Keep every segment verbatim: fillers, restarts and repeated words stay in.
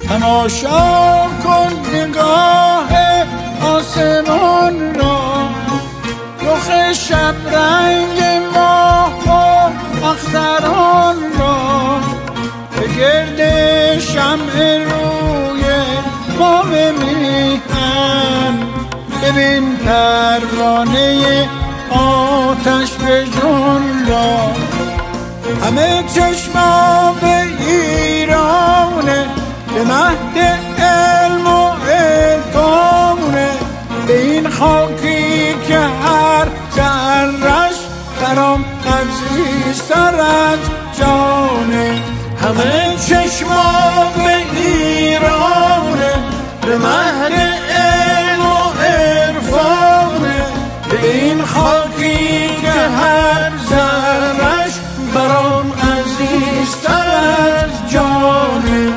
تماشا کن نگاه آسمان را، رخ شب رنگ ماه و اختران را، به گرد شمع روی ما بمیهن. ببین پروانه آتش به جان را، همه چشما به ایرانه، به مهد علم و عرفانه، به این خاکی که هر ذره‌اش برام عزیزتر از جانه. همه چشما به ایرانه، به مهد علم و عرفانه، به این خاکی که هر ذره‌اش برام عزیزتر از جانه.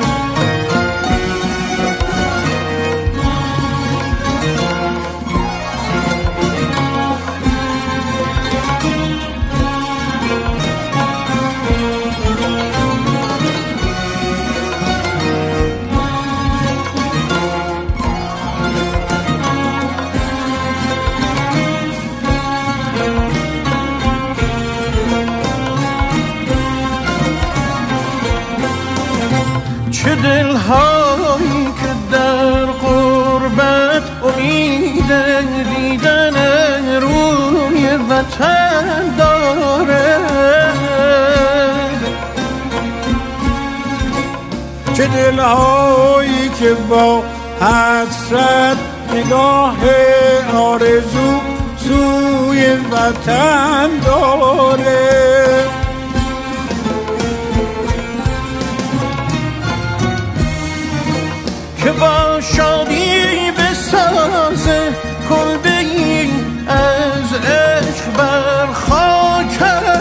چه دلهایی که در غربت امید دیدن روی وطن داره، چه دلهایی که با حسرت نگاه آرزو سوی وطن داره. که با شادی بسازه کلبه‌ای از عشق بر خاکش،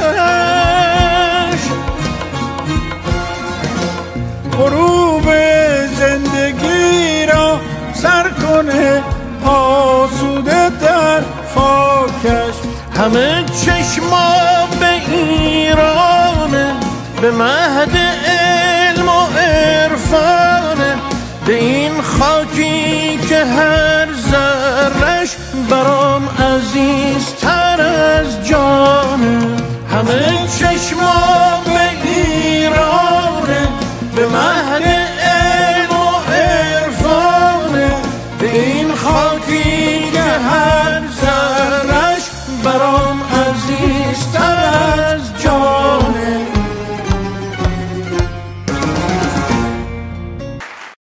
غروب زندگی را سر کنه آسوده در خاکش. همه چشما به ایرانه، به مهد علم و عرفانه، به این خاکی که هر ذره‌اش برام عزیزتر از جانه. همه چشما به ایرانه، به مهد